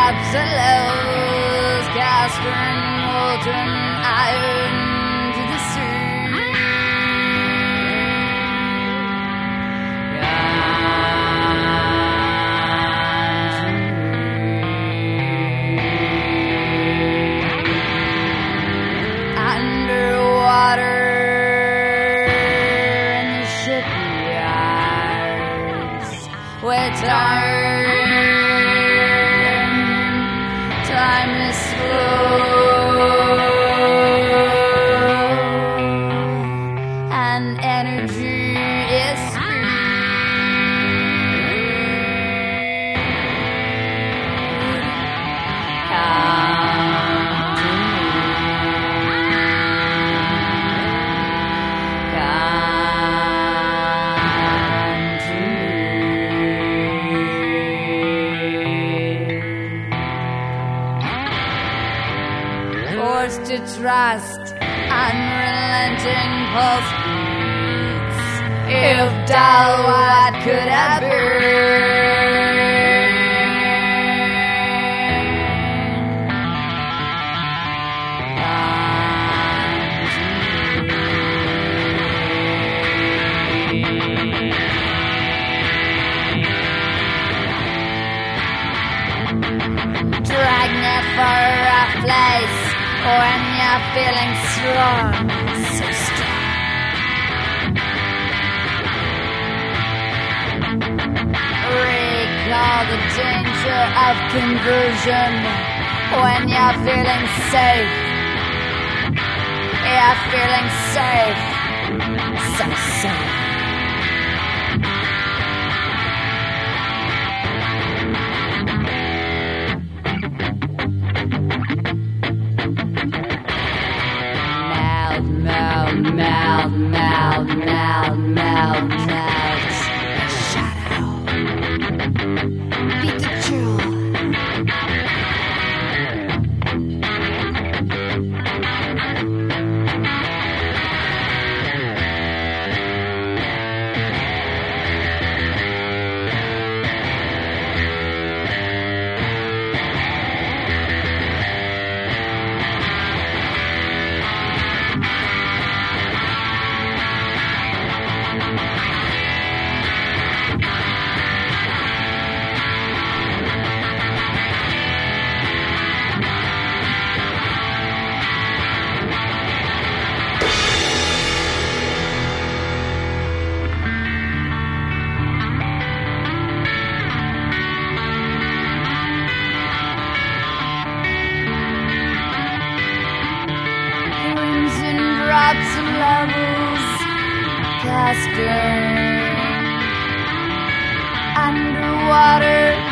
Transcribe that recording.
drops of love, casting molten iron to the sea. Underwater in the shipyards, where time is slow and energy is forced to trust unrelenting pulse beats. If dull, what could have been? Dragnet for a rough place when you're feeling strong, so strong. Recall the danger of conversion when you're feeling safe. You're feeling safe, so safe. Melt, melt, melt, melt, melt. Shadow. Beat the jewel. Drops of levels casting underwater.